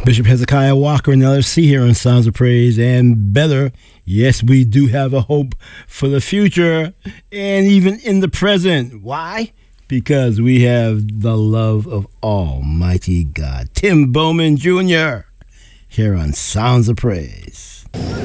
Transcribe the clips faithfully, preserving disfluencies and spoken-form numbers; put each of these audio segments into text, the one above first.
Bishop Hezekiah Walker and L F C here on Sounds of Praise and Better. Yes, we do have a hope for the future and even in the present. Why? Because we have the love of Almighty God. Tim Bowman Junior here on Sounds of Praise.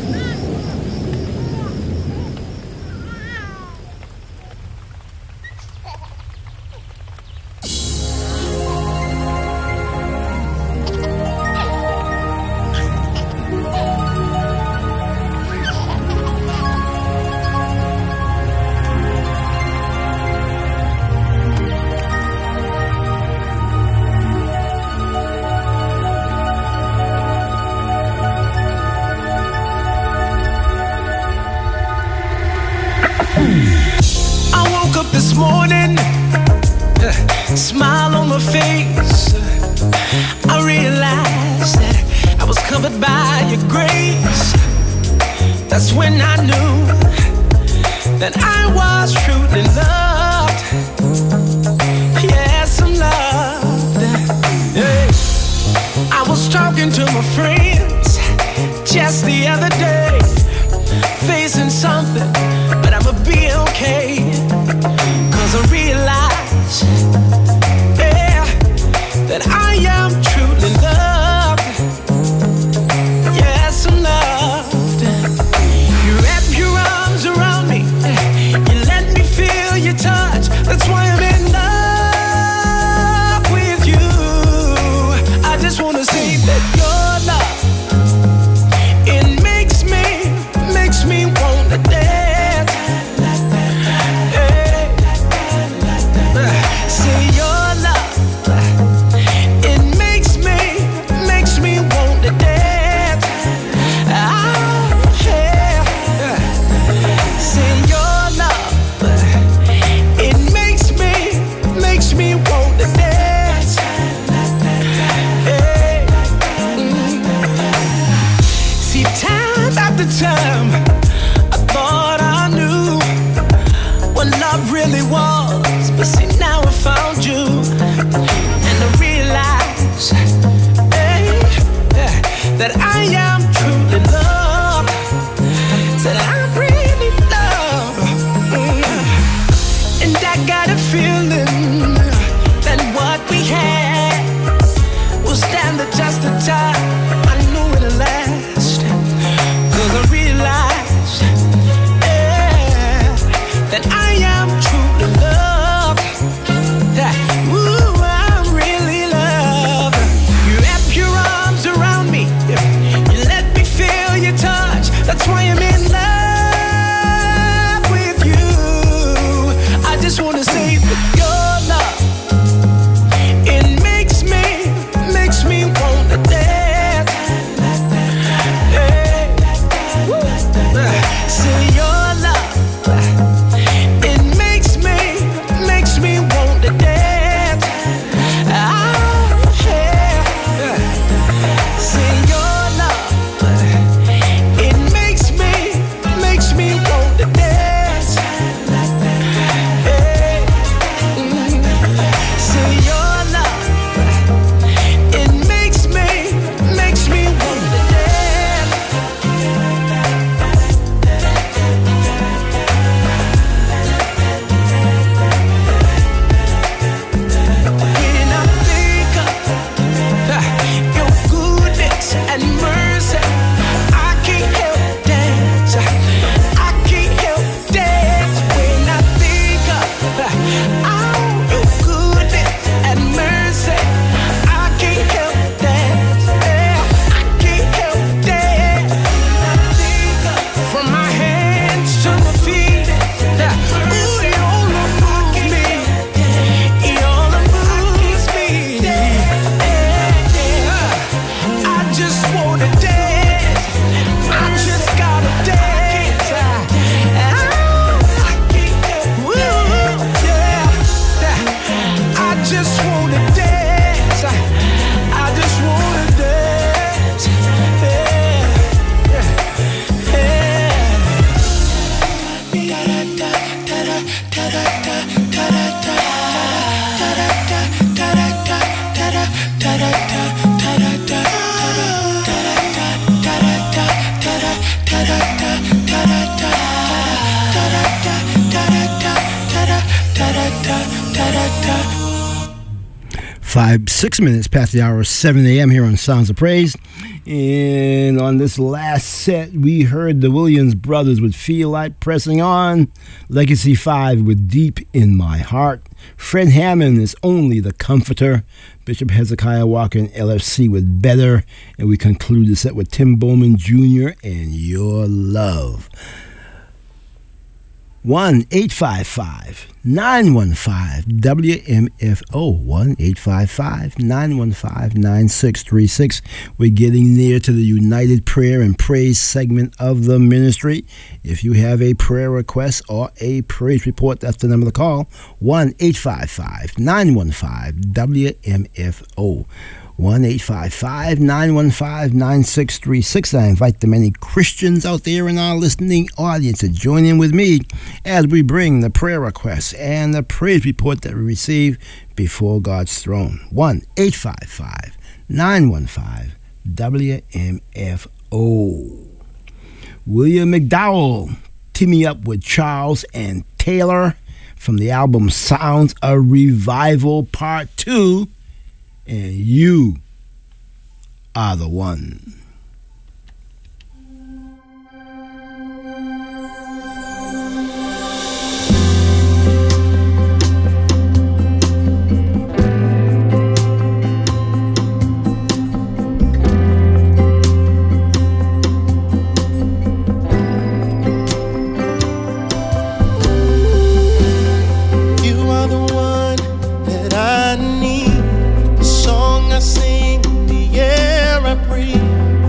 This morning, smile on my face, I realized that I was covered by your grace. That's when I knew that I was truly loved. Yes, I'm loved. Yeah. I was talking to my friends just the other day, facing something, but I'ma be okay. Cause I realize, yeah, that I am truly loved. Yes, I'm loved. You wrap your arms around me, you let me feel your touch. That's why I'm in love with you. I just wanna say that your love, it makes me, makes me wanna dance. Time I thought I knew what love really was, but see now I found you, and I realize, hey, that I am truly loved, that I really love, and I got a feeling that what we had will stand the test of time. I knew it'll last. I realize, yeah, that I am truly loved. That, ooh, I'm really loved. You wrap your arms around me, you let me feel your touch. That's why I'm in love with you. I just wanna say that you're da da da. Five, six minutes past the hour of seven a.m. here on Sounds of Praise. And on this last set, we heard the Williams Brothers with Feel Like Pressing On, Legacy five with Deep in My Heart, Fred Hammond is Only the Comforter, Bishop Hezekiah Walker and L F C with Better, and we conclude the set with Tim Bowman Junior and Your Love. one eight five five nine one five W M F O, one eight five five nine one five nine six three six. We're getting near to the United Prayer and Praise segment of the ministry. If you have a prayer request or a praise report, that's the number to call, one eight five five nine one five W M F O. one eight five five nine one five nine six three six. I invite the many Christians out there in our listening audience to join in with me as we bring the prayer requests and the praise report that we receive before God's throne. one eight five five nine one five W M F O. William McDowell, teaming up with Charles and Taylor from the album Sounds of Revival Part two. And you are the one. You are the one that I need. Song I sing, the air I breathe.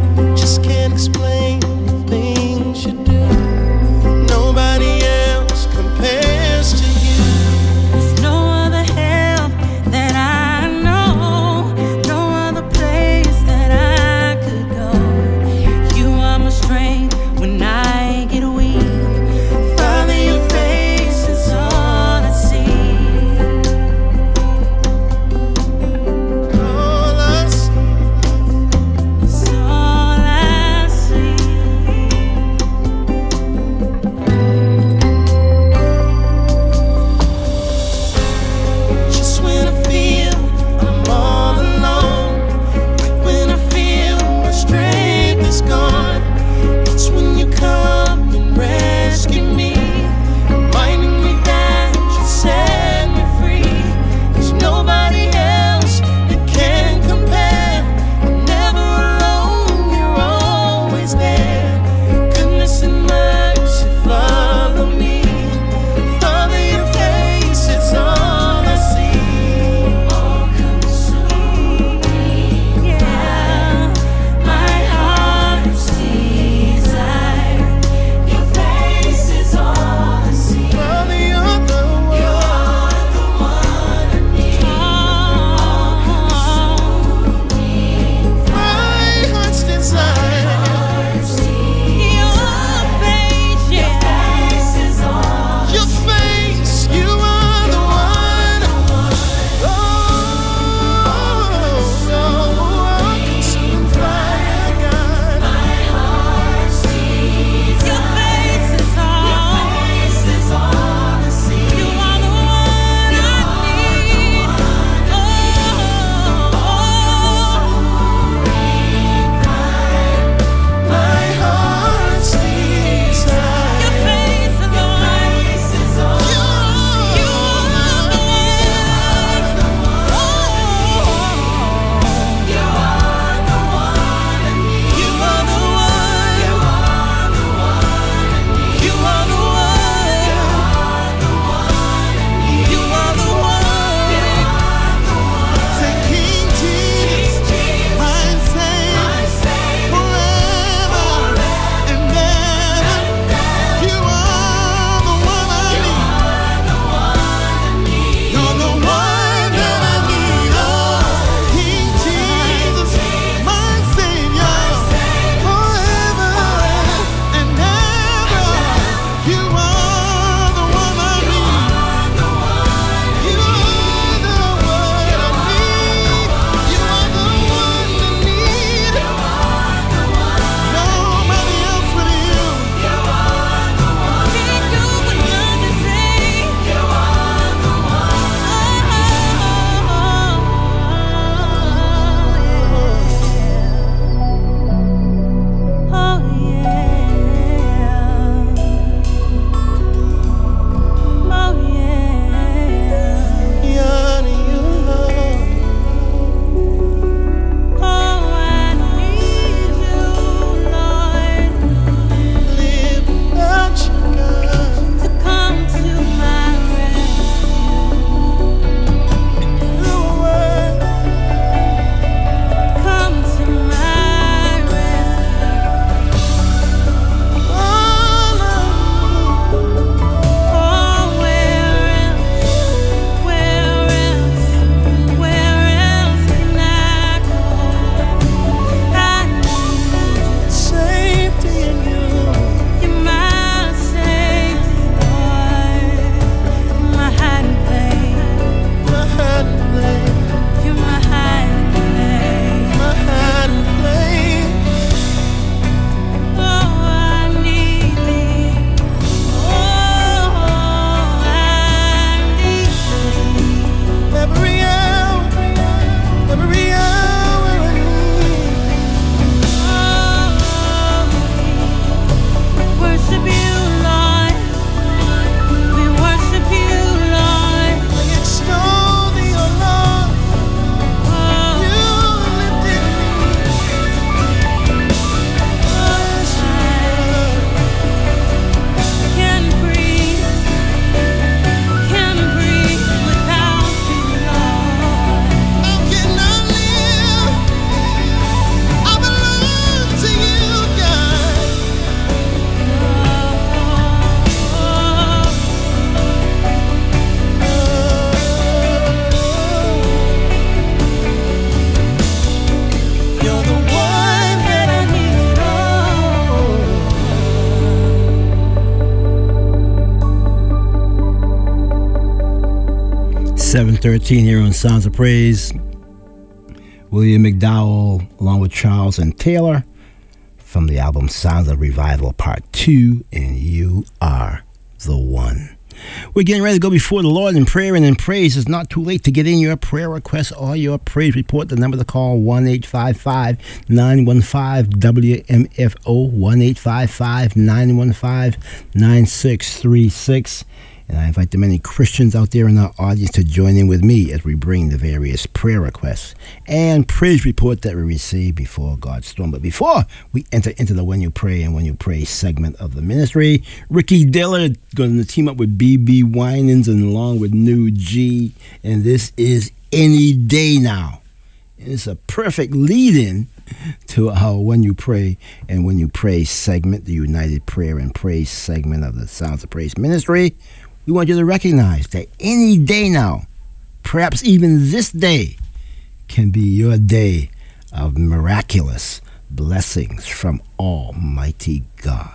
seven thirteen here on Sounds of Praise. William McDowell along with Charles and Taylor from the album Sounds of Revival Part two, and You Are the One. We're getting ready to go before the Lord in prayer and in praise. It's not too late to get in your prayer requests or your praise report. The number to call, one eight five five, nine one five, W M F O, one eight five five, nine one five, nine six three six. And I invite the many Christians out there in our audience to join in with me as we bring the various prayer requests and praise report that we receive before God's throne. But before we enter into the When You Pray and When You Pray segment of the ministry, Ricky Dillard going to team up with B B Winans and along with New G. And this is Any Day Now. And it's a perfect lead-in to our When You Pray and When You Pray segment, the United Prayer and Praise segment of the Sounds of Praise Ministry. We want you to recognize that any day now, perhaps even this day, can be your day of miraculous blessings from Almighty God.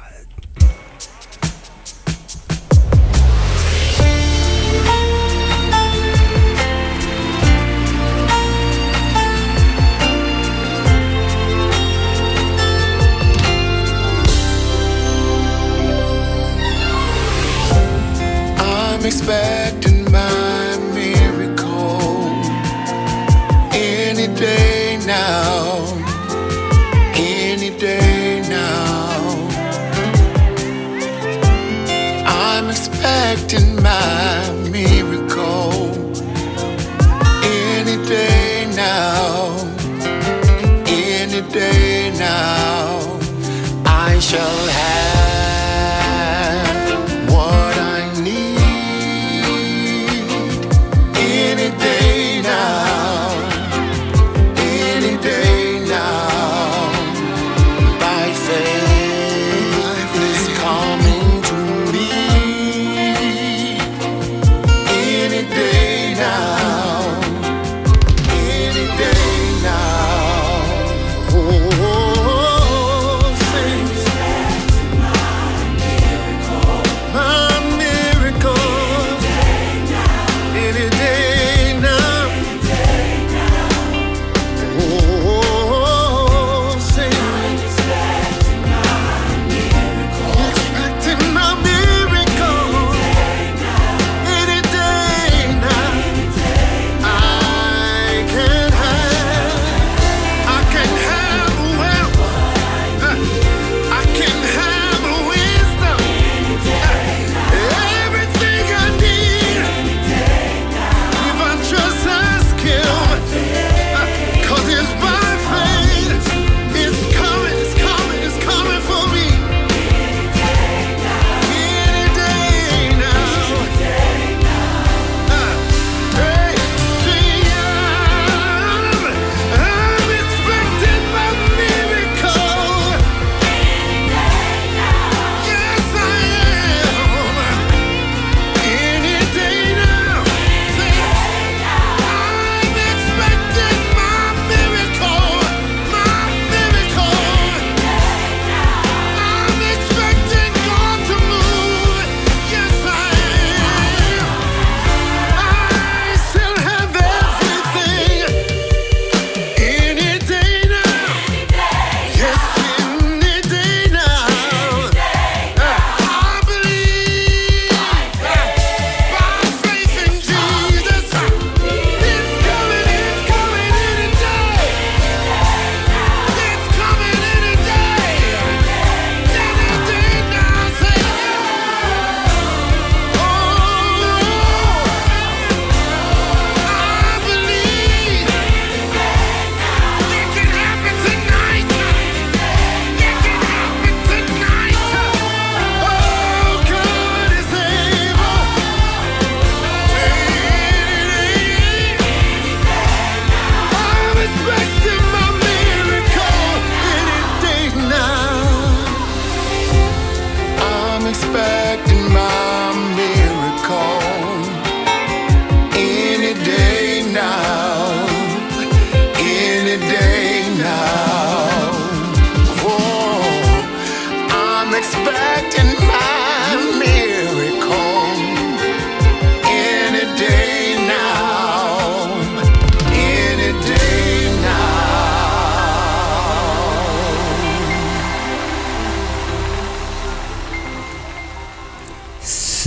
I'm expecting my miracle any day now, any day now. I'm expecting my miracle any day now, any day now. I shall have what I need. Any day now, any day now, by faith is coming to me. Any day now, any day now. Oh, sing.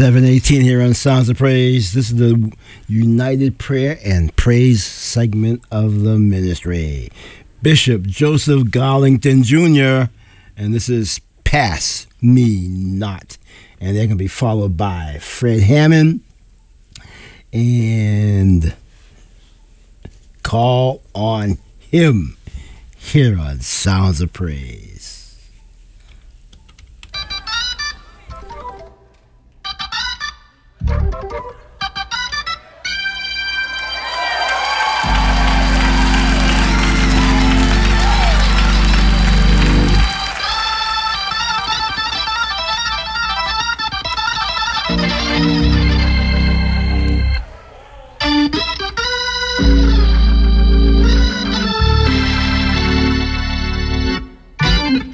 seven eighteen here on Sounds of Praise. This is the United Prayer and Praise segment of the ministry. Bishop Joseph Garlington Junior And this is Pass Me Not. And they're going to be followed by Fred Hammond and Call on Him here on Sounds of Praise. Thank you.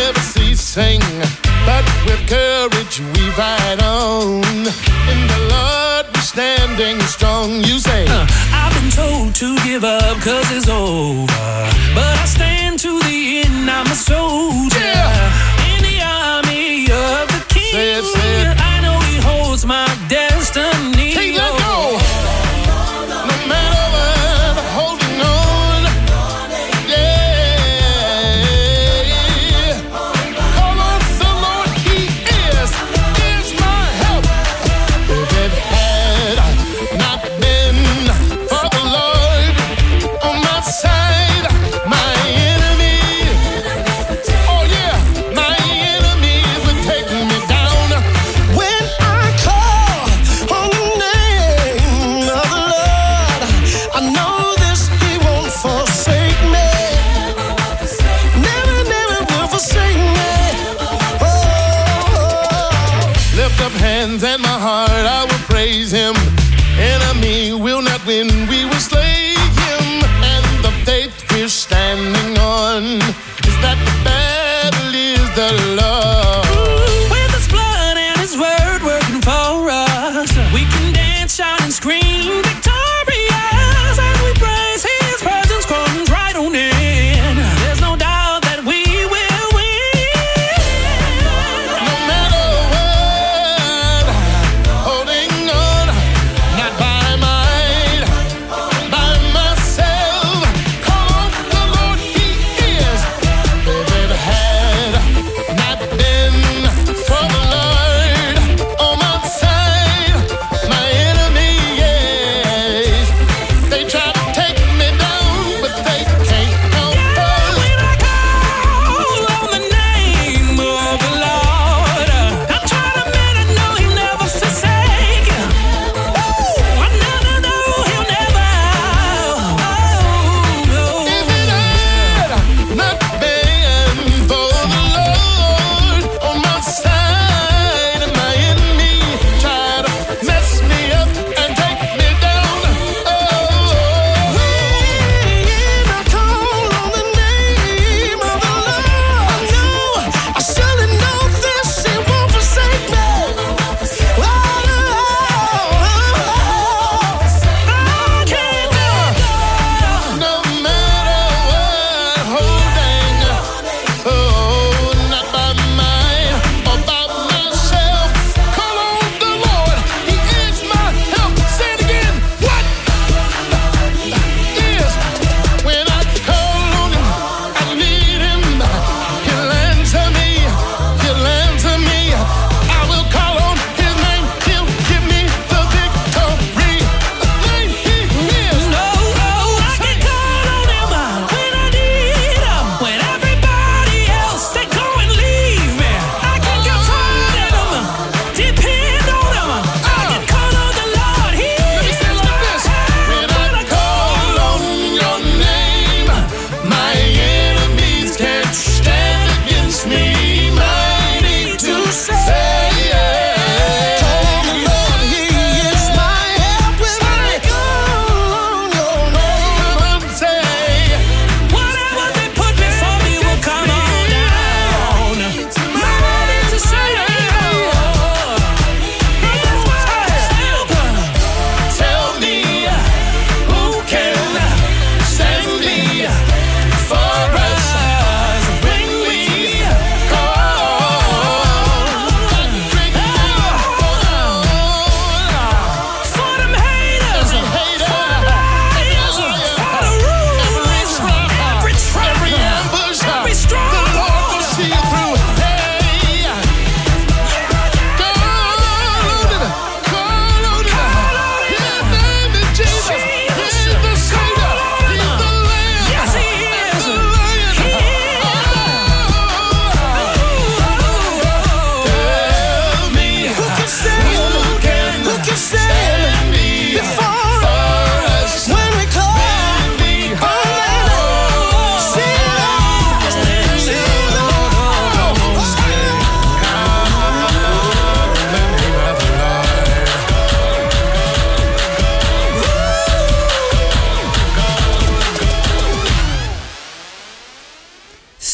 never ceasing, but with courage we fight on. In the Lord we're standing strong. You say, uh, I've been told to give up cause it's over, but I stand to the end, I'm a soldier. Yeah. In the army of the King. Say it, say it. I know he holds my destiny. Can't let go. No matter what, holding on. Yeah. Call on the Lord, he is, is my help. If it had not been for the Lord on my side, my enemy, oh yeah, my enemies would take me down. When I call on the name of the Lord, I know this, he won't forsake me. Never, never will forsake me. Oh, lift up hands and my heart, I will praise him. Enemy will not win, we will slay him. And the faith we're standing on is that the battle is the Lord. With his blood and his word working for us, we can dance, shout, and scream victorious as we praise his presence comes right on in. There's no doubt that we will win. No matter what, holding on, not by might, by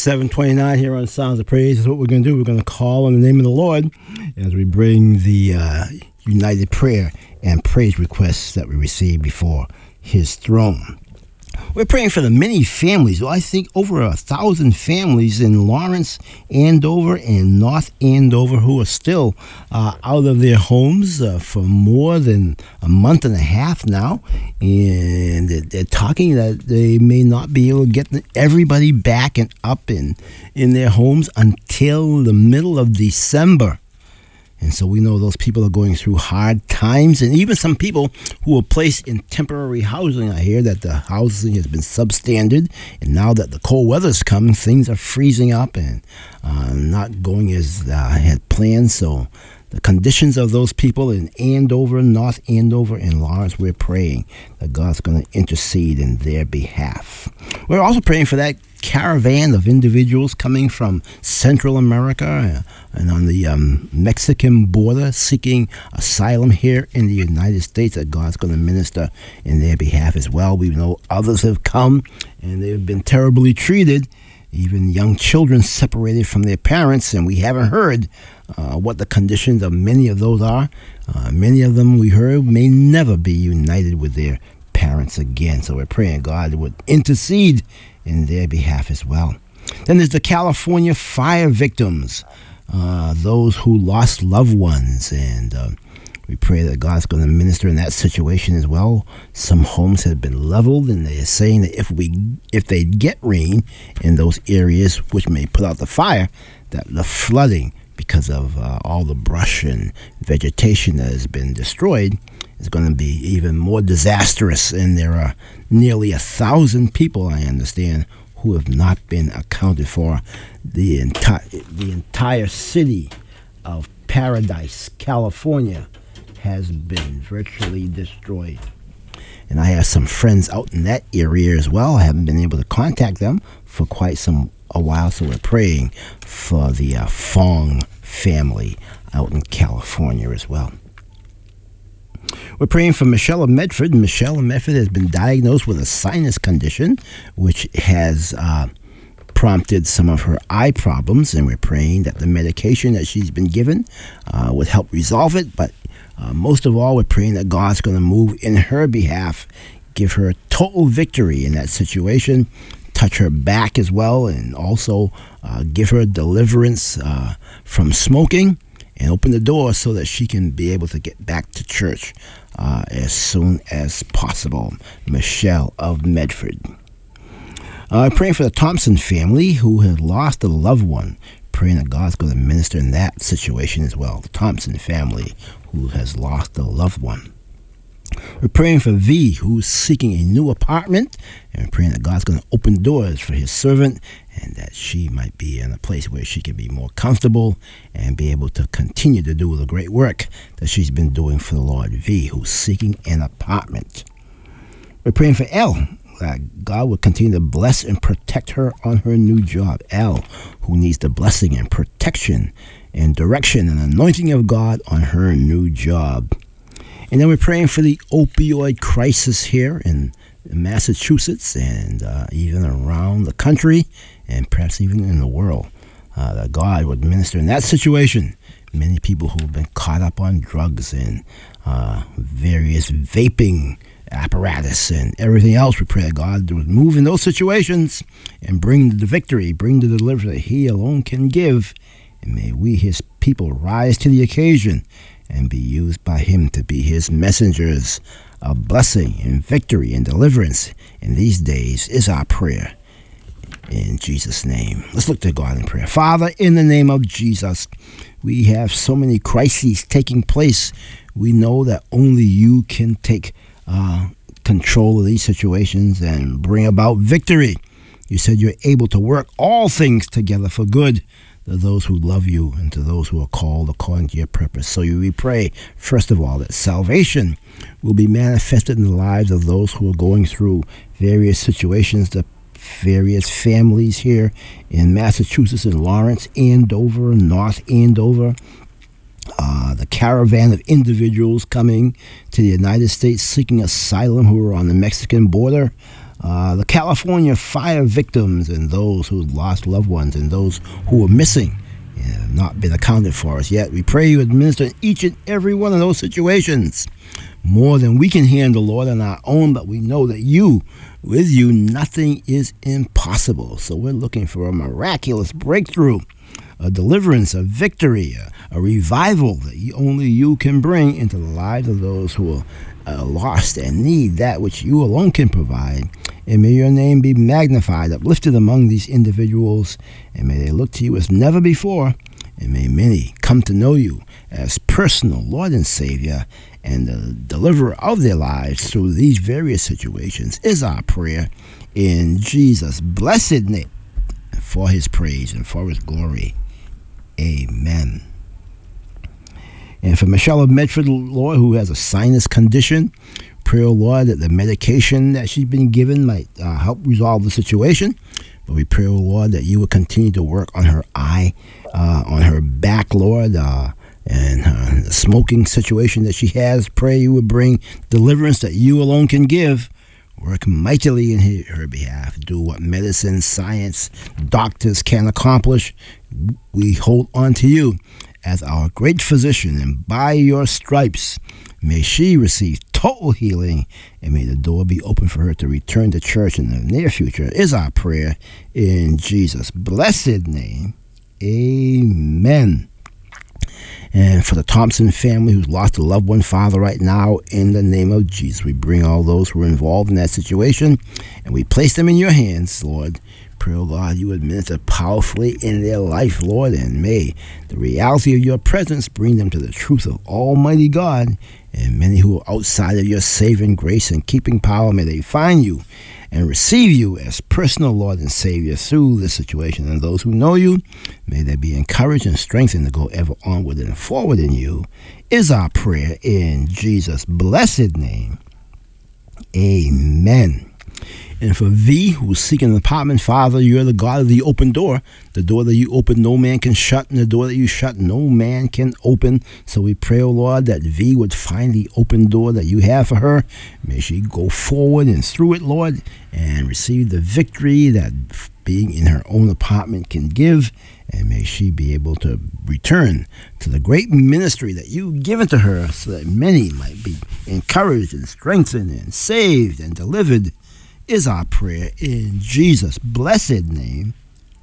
seven twenty-nine here on Sounds of Praise. Is what we're going to do. We're going to call on the name of the Lord as we bring the uh, united prayer and praise requests that we receive before his throne. We're praying for the many families. Well, I think over a thousand families in Lawrence, Andover, and North Andover who are still uh, out of their homes uh, for more than a month and a half now. And they're talking that they may not be able to get everybody back and up in, in their homes until the middle of December. And so we know those people are going through hard times, and even some people who were placed in temporary housing. I hear that the housing has been substandard, and now that the cold weather's come, things are freezing up and uh, not going as uh, had planned. So the conditions of those people in Andover, North Andover, and Lawrence, we're praying that God's going to intercede in their behalf. We're also praying for that caravan of individuals coming from Central America and on the um, Mexican border seeking asylum here in the United States, that God's going to minister in their behalf as well. We know others have come and they've been terribly treated, even young children separated from their parents, and we haven't heard uh, what the conditions of many of those are. Uh, many of them, we heard, may never be united with their parents again. So we're praying God would intercede in their behalf as well. Then there's the California fire victims, uh, those who lost loved ones, and uh, we pray that God's going to minister in that situation as well. Some homes have been leveled, and they're saying that if we, if they get rain in those areas, which may put out the fire, that the flooding, because of uh, all the brush and vegetation that has been destroyed, is going to be even more disastrous. And there are nearly a thousand people, I understand, who have not been accounted for. The entire the entire city of Paradise, California, has been virtually destroyed. And I have some friends out in that area as well. I haven't been able to contact them for quite some a while, so we're praying for the uh, Fong family out in California as well. We're praying for Michelle of Medford. Michelle of Medford has been diagnosed with a sinus condition, which has uh, prompted some of her eye problems, and we're praying that the medication that she's been given uh, would help resolve it. But uh, most of all, we're praying that God's going to move in her behalf, give her total victory in that situation, touch her back as well, and also uh, give her deliverance uh, from smoking, and open the door so that she can be able to get back to church uh, as soon as possible. Michelle of Medford. Uh, praying for the Thompson family who has lost a loved one. Praying that God's going to minister in that situation as well. The Thompson family who has lost a loved one. We're praying for V, who's seeking a new apartment, and we're praying that God's going to open doors for his servant, and that she might be in a place where she can be more comfortable and be able to continue to do the great work that she's been doing for the Lord. V, who's seeking an apartment. We're praying for L, that God will continue to bless and protect her on her new job. L, who needs the blessing and protection and direction and anointing of God on her new job. And then we're praying for the opioid crisis here in Massachusetts and uh, even around the country and perhaps even in the world. Uh, that God would minister in that situation. Many people who have been caught up on drugs and uh, various vaping apparatus and everything else, we pray that God would move in those situations and bring the victory, bring the deliverance that he alone can give. And may we, his people, rise to the occasion and be used by him to be his messengers of blessing and victory and deliverance in these days is our prayer. In Jesus' name. Let's look to God in prayer. Father, in the name of Jesus, we have so many crises taking place. We know that only you can take uh, control of these situations and bring about victory. You said you're able to work all things together for good to those who love you and to those who are called according to your purpose. So we pray, first of all, that salvation will be manifested in the lives of those who are going through various situations, the various families here in Massachusetts and Lawrence, Andover, North Andover, uh, the caravan of individuals coming to the United States seeking asylum who are on the Mexican border, uh, the California fire victims and those who lost loved ones and those who are missing and have not been accounted for as yet. We pray you administer in each and every one of those situations more than we can handle, Lord, on our own, but we know that you, with you, nothing is impossible. So we're looking for a miraculous breakthrough, a deliverance, a victory, a, a revival that you, only you can bring into the lives of those who are uh, lost and need that which you alone can provide. And may your name be magnified, uplifted among these individuals, and may they look to you as never before, and may many come to know you as personal Lord and Savior and the deliverer of their lives through these various situations is our prayer in Jesus' blessed name, for his praise and for his glory. Amen. And for Michelle of Medford, Lord, who has a sinus condition, pray, oh Lord, that the medication that she's been given might uh, help resolve the situation. But we pray, oh Lord, that you will continue to work on her eye, uh, on her back, Lord, uh, and uh, the smoking situation that she has. Pray you would bring deliverance that you alone can give. Work mightily in her, her behalf. Do what medicine, science, doctors can accomplish. We hold on to you as our great physician, and by your stripes may she receive total healing, and may the door be open for her to return to church in the near future is our prayer in Jesus' blessed name. Amen. And for the Thompson family who's lost a loved one, Father, right now, in the name of Jesus, we bring all those who are involved in that situation, and we place them in your hands, Lord. Pray, oh God, you administer powerfully in their life, Lord, and may the reality of your presence bring them to the truth of Almighty God. And many who are outside of your saving grace and keeping power, may they find you and receive you as personal Lord and Savior through this situation. And those who know you, may they be encouraged and strengthened to go ever onward and forward in you, is our prayer in Jesus' blessed name. Amen. And for V, who's seeking an apartment, Father, you're the God of the open door. The door that you open, no man can shut, and the door that you shut, no man can open. So we pray, O Lord, that V would find the open door that you have for her. May she go forward and through it, Lord, and receive the victory that being in her own apartment can give. And may she be able to return to the great ministry that you've given to her, so that many might be encouraged and strengthened and saved and delivered, is our prayer in Jesus' blessed name.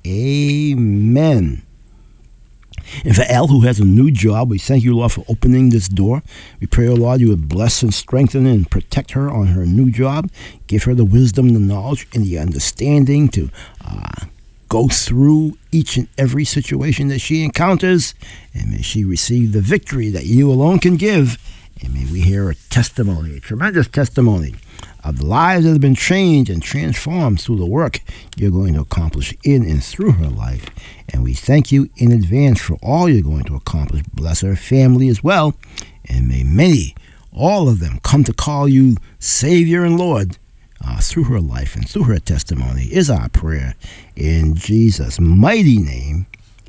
Amen. And for Elle, who has a new job, we thank you, Lord, for opening this door. We pray, oh Lord, you would bless and strengthen and protect her on her new job. Give her the wisdom, the knowledge, and the understanding to uh, go through each and every situation that she encounters. And may she receive the victory that you alone can give. And may we hear a testimony, a tremendous testimony of the lives that have been changed and transformed through the work you're going to accomplish in and through her life. And we thank you in advance for all you're going to accomplish. Bless her family as well. And may many, all of them, come to call you Savior and Lord uh, through her life and through her testimony is our prayer. In Jesus' mighty name,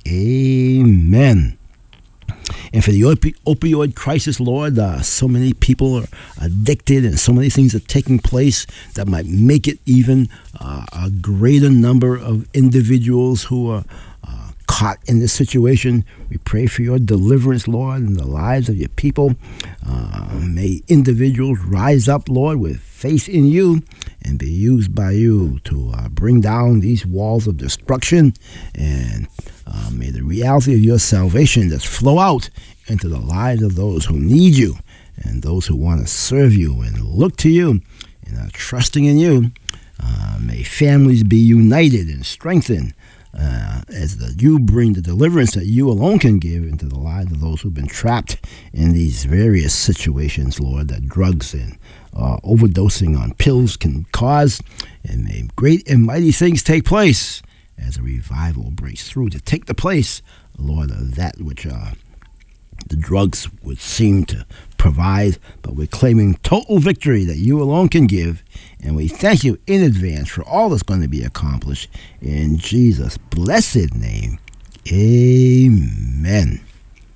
amen. And for the opi- opioid crisis, Lord, uh, so many people are addicted and so many things are taking place that might make it even uh, a greater number of individuals who are uh, caught in this situation. We pray for your deliverance, Lord, in the lives of your people. Uh, may individuals rise up, Lord, with faith in you and be used by you to uh, bring down these walls of destruction. And uh, may the reality of your salvation just flow out into the lives of those who need you and those who want to serve you and look to you and are trusting in you. Uh, may families be united and strengthened uh, as the, you bring the deliverance that you alone can give into the lives of those who've been trapped in these various situations, Lord, that drugs and uh, overdosing on pills can cause. And may great and mighty things take place as a revival breaks through to take the place, Lord, of that which uh, the drugs would seem to provide. But we're claiming total victory that you alone can give. And we thank you in advance for all that's going to be accomplished. In Jesus' blessed name, amen.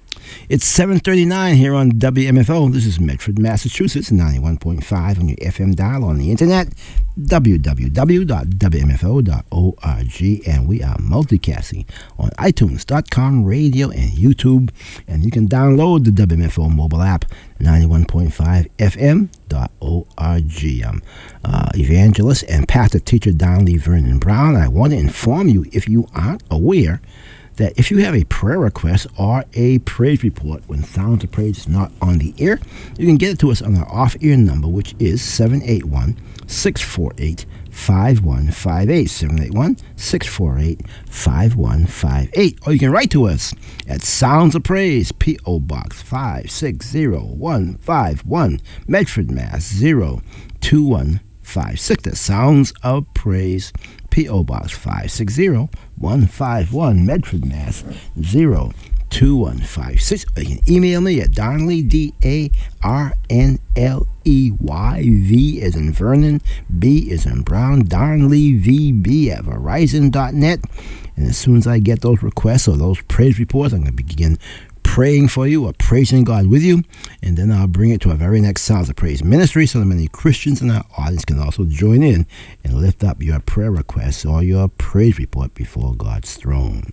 It's seven thirty-nine here on W M F O. This is Medford, Massachusetts, ninety-one point five on your F M dial, on the internet, w w w dot w m f o dot org, and we are multicasting on iTunes dot com, radio, and YouTube, and you can download the W M F O mobile app, ninety-one point five f m dot org. I'm uh, evangelist and pastor teacher Donley Vernon Brown. I want to inform you, if you aren't aware, that if you have a prayer request or a praise report when Sounds of Praise is not on the air, you can get it to us on our off-air number, which is seven eight one, six four eight, five one five eight, seven eight one, six four eight, five one five eight. Or you can write to us at Sounds of Praise, P O. Box five six zero one five one, Medford, Mass. zero two one five six. That's Sounds of Praise, P O. Box five six zero one five one, Medford, Mass. zero two one five six. Or you can email me at Darnley, D A R N L E Y, V as in Vernon, B as in Brown, Darnley, V B at Verizon dot net. And as soon as I get those requests or those praise reports, I'm going to begin praying for you or praising God with you, and then I'll bring it to our very next Sounds of Praise ministry so that many Christians in our audience can also join in and lift up your prayer requests or your praise report before God's throne.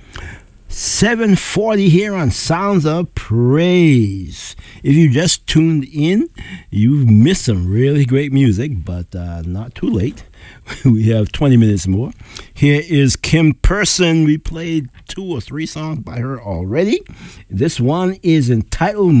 seven forty here on Sounds of Praise. If you just tuned in, you've missed some really great music, but uh, not too late. We have twenty minutes more. Here is Kim Person. We played two or three songs by her already. This one is entitled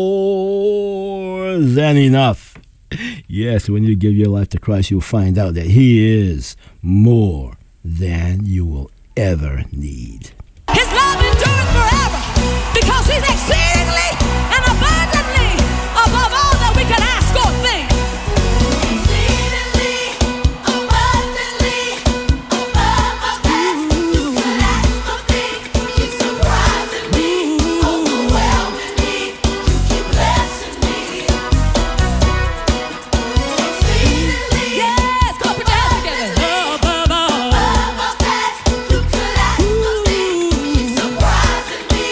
More Than Enough. Yes, when you give your life to Christ, you'll find out that He is more than you will ever need. His love endures forever because He's exceedingly and abundantly above all that we can ask or think. Exceedingly, abundantly, above all that you can ask or think. You're surprising me, overwhelming me. You keep blessing me. Exceedingly, Yes, go put your hands together. Above all. above all that you could ask or think. You're surprising me,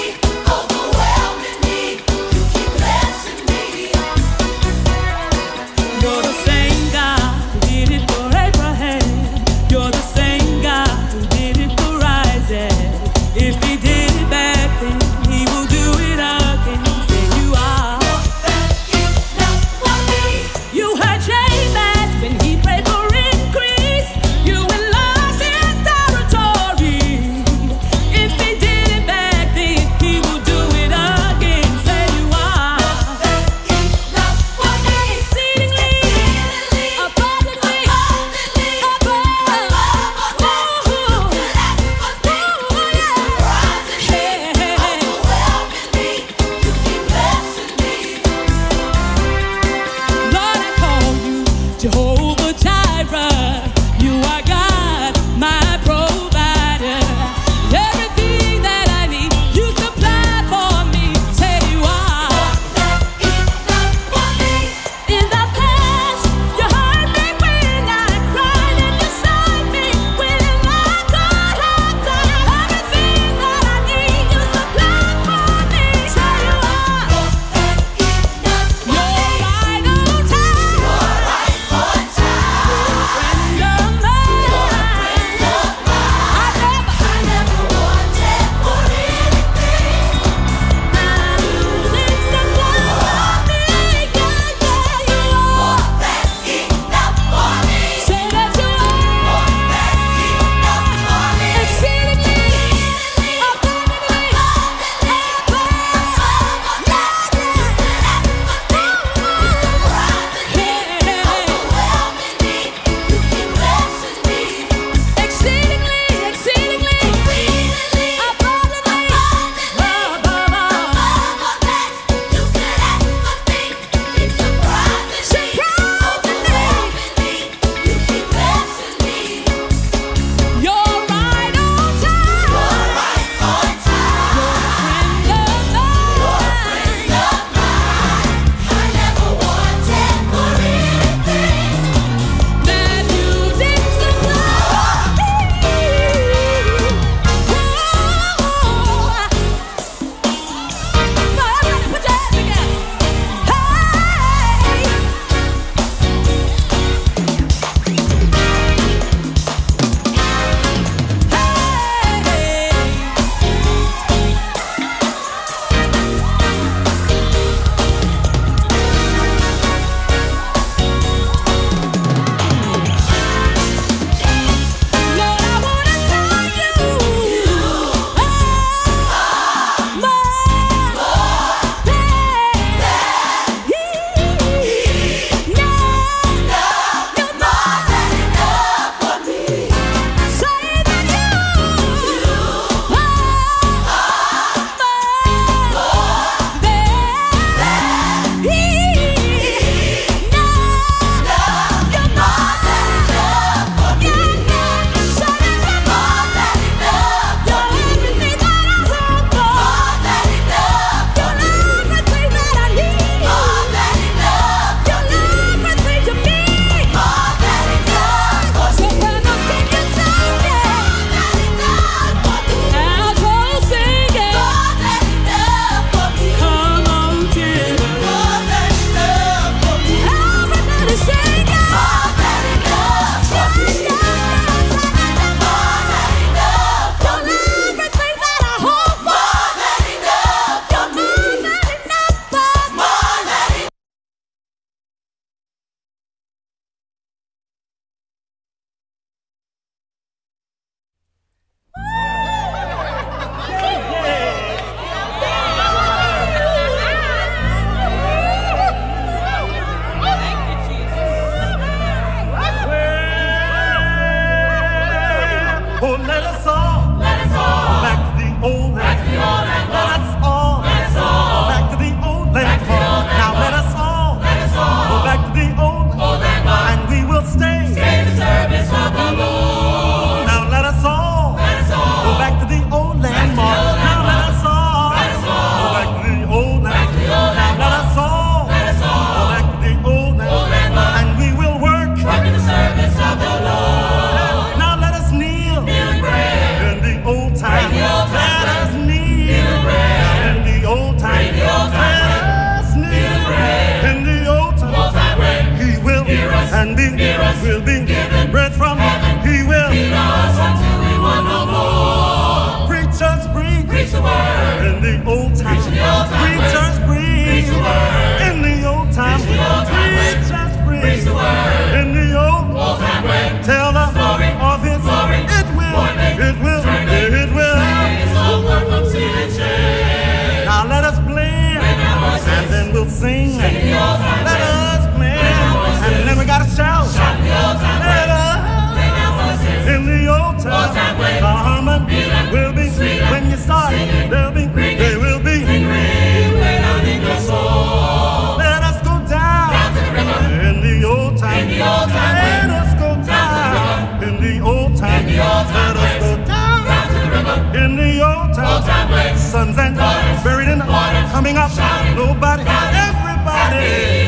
up. Nobody, everybody.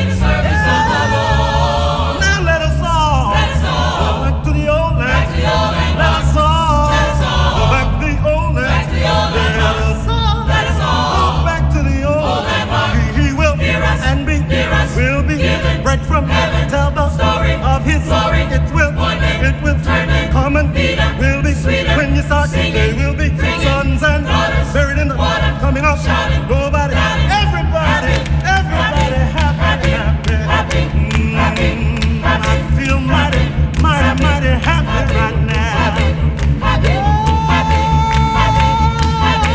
Now let us all go back to the old land. Let us all go back to the old land. Let us all go back to the old land. He, he will and be, will be right from heaven. Tell the story of his glory. It will, it will come and will be when you start. They will be sons and buried in the water, coming up. Nobody, everybody, everybody happy, happy, happy. Mm, I feel mighty, mighty, mighty happy right now. Happy, happy, happy, happy,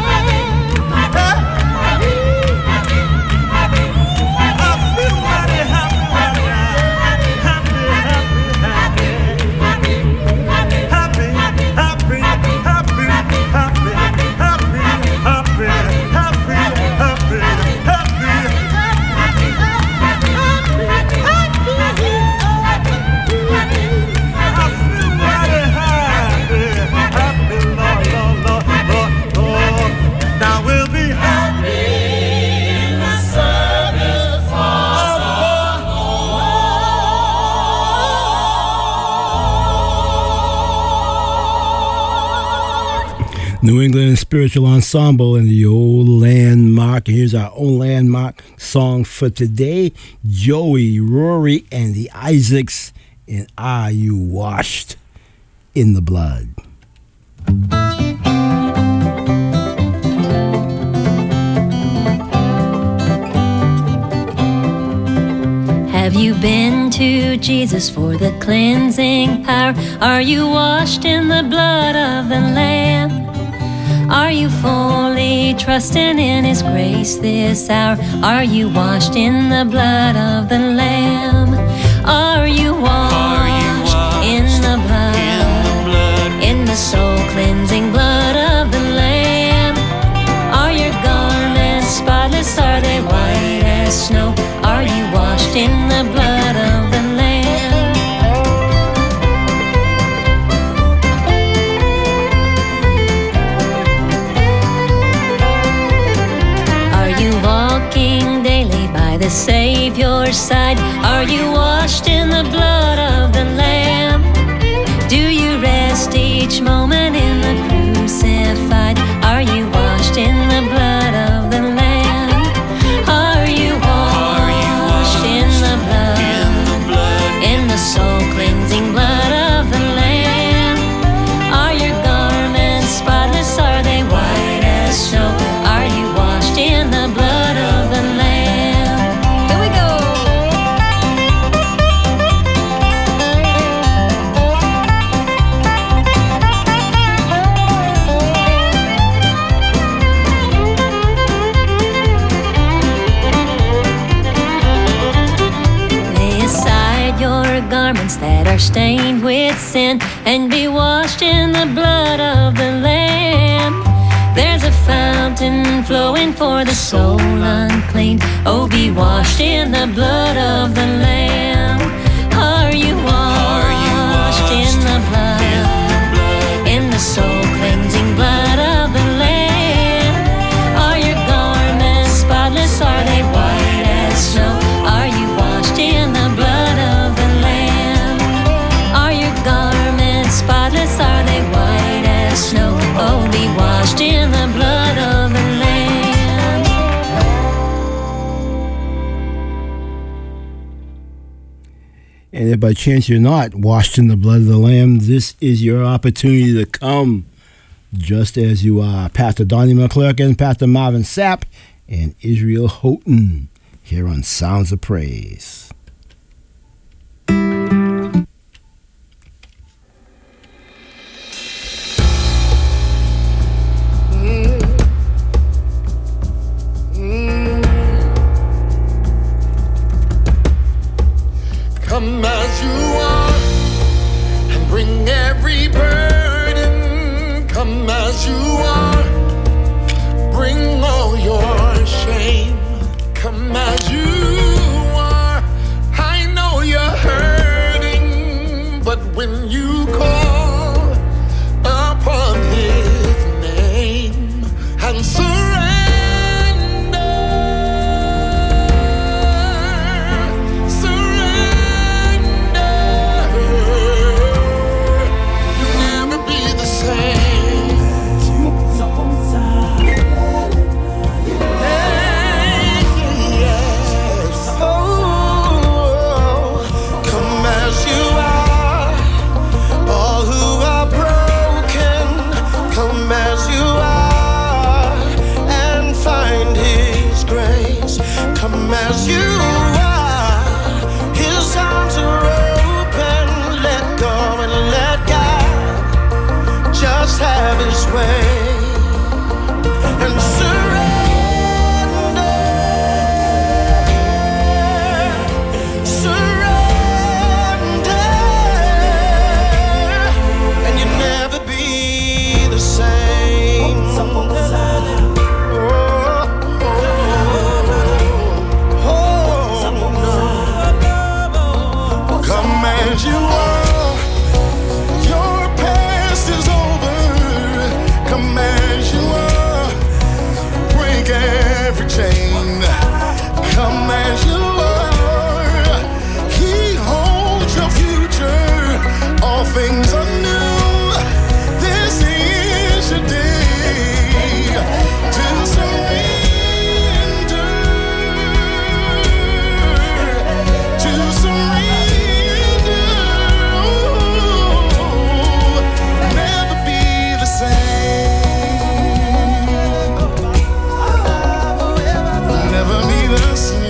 happy, happy, happy. I feel mighty happy right now. Happy, happy, happy, happy, happy, happy, happy, happy, happy, happy, happy, happy, I feel mighty happy, happy, Lord, Lord, Lord, Lord, Lord. Now we'll be happy in the service of the New England Spiritual Ensemble and the Old Landmark. Here's our own landmark song for today. Joey, Rory, and the Isaacs in Are You Washed in the Blood? Have you been to Jesus for the cleansing power? Are you washed in the blood of the Lamb? Are you fully trusting in His grace this hour? Are you washed in the blood of the Lamb? Are you washed in the blood, in the soul cleansing blood of the Lamb? Are your garments spotless? Are they white as snow? Are you washed in the blood of the Lamb? Walking daily by the Savior's side, are you washed in the blood of the Lamb? Do you rest each moment in the crucified? Are you washed in the blood of the Lamb? Are you washed in the blood, in the soul cleansing blood of the Lamb? Are your garments spotless? Are they white as snow? Are you washed in the blood of the Lamb? Here we go. Lay aside your garments that are stained with sin and be washed in the blood of the Lamb. There's a fountain flowing for the soul unclean. Oh, be washed in the blood of the Lamb. Are you washed in the blood, in the soul cleansing blood of the Lamb? Are your garments spotless? Are they white as snow? Are you washed in the blood of the Lamb? Are your garments spotless? Are they white as snow? Oh, be washed in the blood of the Lamb. And if by chance you're not washed in the blood of the Lamb, this is your opportunity to come just as you are. Pastor Donnie McClurkin and Pastor Marvin Sapp and Israel Houghton here on Sounds of Praise. Come as you are and bring every burden. Come as you are, bring all your shame. Come as you are Come as you are. He holds your future. All things are new. This is your day to surrender. To surrender. Ooh, never be the same. Never be the same.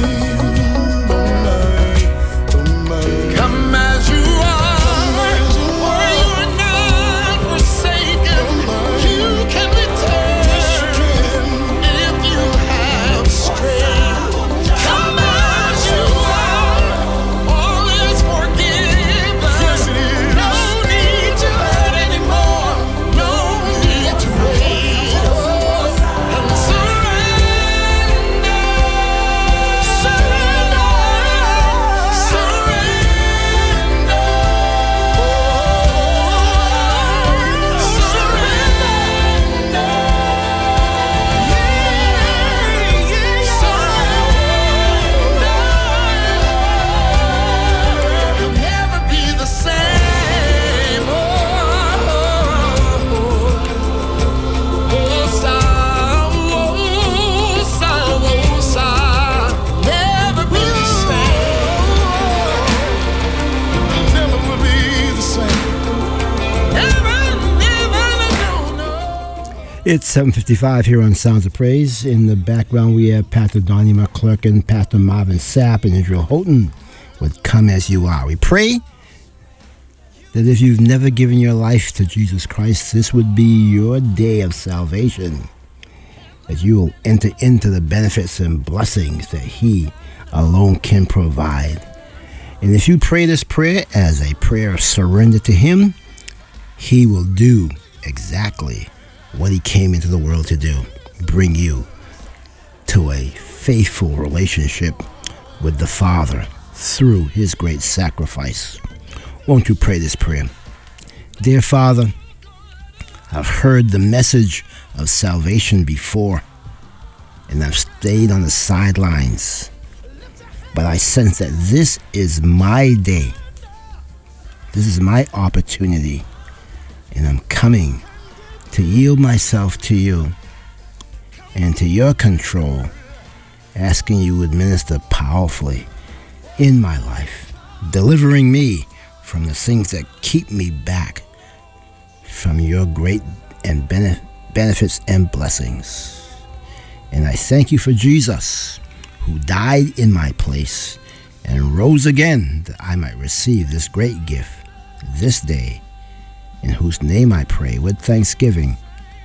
Come as you are, for you are not forsaken. You can return if you have strayed. Come as you are, all is forgiven. No need to hurt anymore. No need to wait. And surrender, surrender, surrender, surrender. You'll never be the same. Oh, oh, Sa- oh, Sa- oh, Sa- never be the same. Never will be the same. Never, never, no, no. It's seven fifty-five here on Sounds of Praise. In the background, we have Pastor Donnie McClurkin, Pastor Marvin Sapp, and Israel Houghton with Come As You Are. We pray that if you've never given your life to Jesus Christ, this would be your day of salvation, that you will enter into the benefits and blessings that He alone can provide. And if you pray this prayer as a prayer of surrender to Him, He will do exactly what He came into the world to do, bring you to a faithful relationship with the Father through His great sacrifice. Won't you pray this prayer? Dear Father, I've heard the message of salvation before, and I've stayed on the sidelines, but I sense that this is my day. This is my opportunity, and I'm coming to yield myself to you and to your control, asking you to administer powerfully in my life, delivering me from the things that keep me back from your great and bene- benefits and blessings. And I thank you for Jesus, who died in my place and rose again, that I might receive this great gift this day, in whose name I pray with thanksgiving.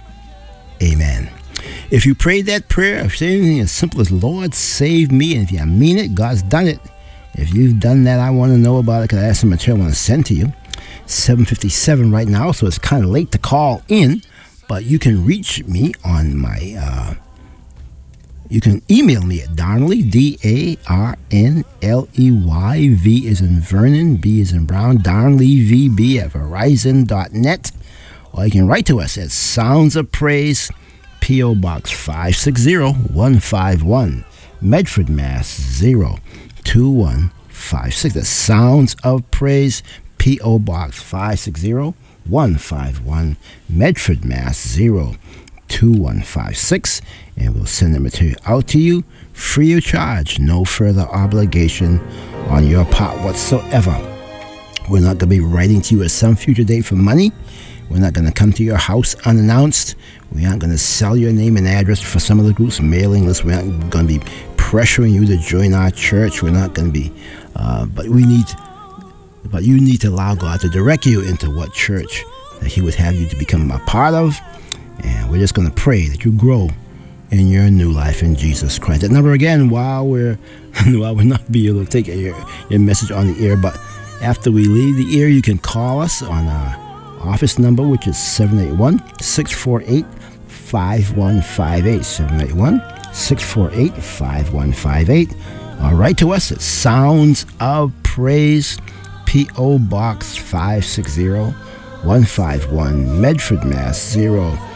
Amen. If you prayed that prayer, if you say anything as simple as, Lord, save me, and if you mean it, God's done it. If you've done that, I want to know about it, because I have some material I want to send to you. seven fifty-seven right now, so it's kind of late to call in, but you can reach me on my, uh, you can email me at Darnley, D A R N L E Y, V is in Vernon, B is in Brown, Darnley V B at Verizon dot net, or you can write to us at Sounds of Praise, P O. Box five six zero, one five one, Medford, Mass. zero two one five six. That's Sounds of Praise, P O. Box five six zero, one five one, Medford, Mass. zero two one five six, and we'll send the material out to you free of charge, no further obligation on your part whatsoever. We're not going to be writing to you at some future date for money. We're not going to come to your house unannounced. We aren't going to sell your name and address for some of the groups' mailing lists. We're not going to be pressuring you to join our church. We're not going to be, uh, but we need, but you need to allow God to direct you into what church that He would have you to become a part of. And we're just going to pray that you grow in your new life in Jesus Christ. That number again, while we're while we're not be able to take your, your message on the air, but after we leave the air, you can call us on our office number, which is seven eight one, six four eight, five one five eight, seven eight one, six four eight, five one five eight. Or write to us at Sounds of Praise, P O. Box five six zero, one five one, Medford, Mass. zero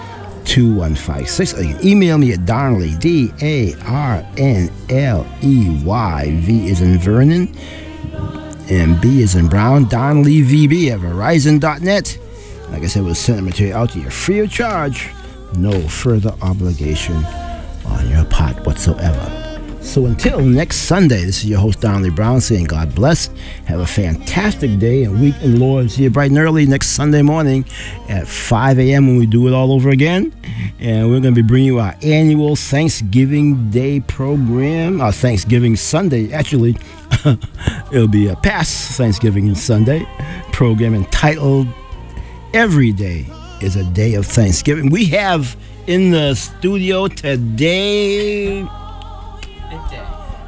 two one five six. Or you can email me at Darnley, D A R N L E Y. V is in Vernon, and B is in Brown. Darnley V B at Verizon dot net. Like I said, we'll send the material out to you free of charge. No further obligation on your part whatsoever. So until next Sunday, this is your host, Darnley Brown, saying God bless. Have a fantastic day and week in the Lord. See you bright and early next Sunday morning at five a.m. when we do it all over again. And we're going to be bringing you our annual Thanksgiving Day program, our Thanksgiving Sunday, actually. It'll be a past Thanksgiving Sunday program entitled Every Day is a Day of Thanksgiving. We have in the studio today... Bid day.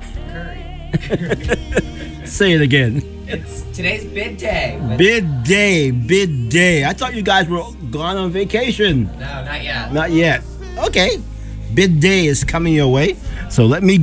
Curry. Say it again. It's today's bid day. with- Bid day, bid day. I thought you guys were gone on vacation. No, not yet. Not yet. Okay. Bid day is coming your way. So let me